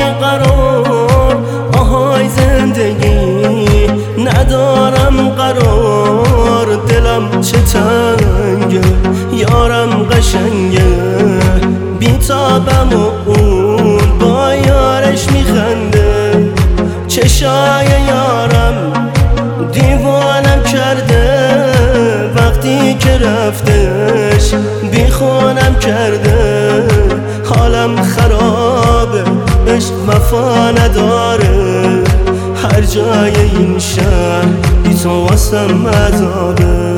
بیقرار، آهای زندگی ندارم قرار. دلم چه تنگه، یارم قشنگه، بیتابم و اون با یارش میخنده. چشای یارم دیوانم کرده، وقتی که رفتش بیخونم کرده. حالم خرابه، عشق وفا نداره، هر جای این شهر بی تو واسم عذابه.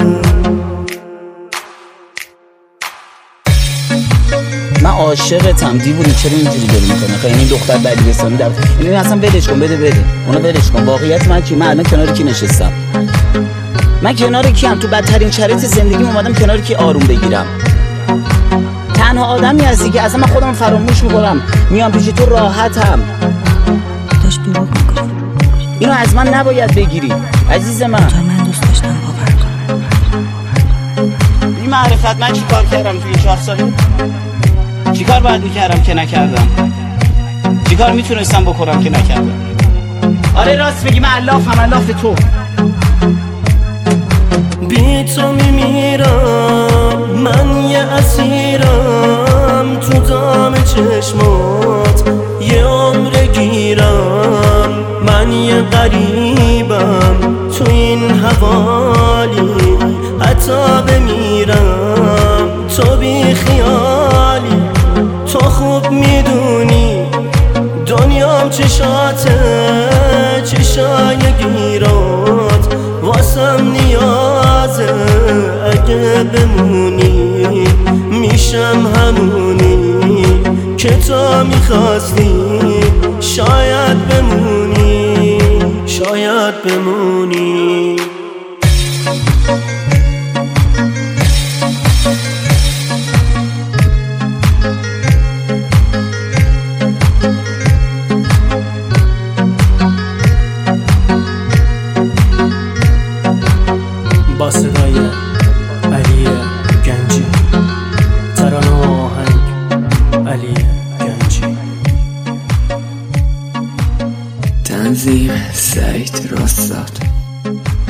من عاشقتم دیوونه، چرا اینجوری داری میکنه؟ خیلی این دختر دبیرستانی در این اصلا ولش کن، بده اونو ولش کن. واقعیت من کی؟ من الان کنار کی نشستم؟ من کنار کیم؟ تو بدترین شرایط زندگیم اومدم کنار کی آروم بگیرم؟ تنها آدمی هستی که اصلا من خودم فراموش میکنم، میام پیش تو راحتم. داشت دروغ میگفت. اینو از من نباید بگیری عزیز من. من دوست داشتم باور کنم. بی معرفت من چی کار کردم توی این 4 ساله؟ چی کار باید میکردم که نکردم؟ چی کار میتونستم بکنم که نکردم؟ آره راست بگی، من الاف تو. بی تو میمیرم، من یه اسیرم تو دام چشمات، یه عمر گیرم. من یه غریبم تو این حوالی، حتی بمیرم تو بی خیالی. تو خوب میدونی دنیام چشاته، چشای گیرات واسم نیازه. اگه بمونی میشم همونی که تو میخواستی. شاید بمونی، شاید بمونی. با صدای علی گنجی، ترانه و آهنگ علی گنجی. تنظیم سعید راستاد.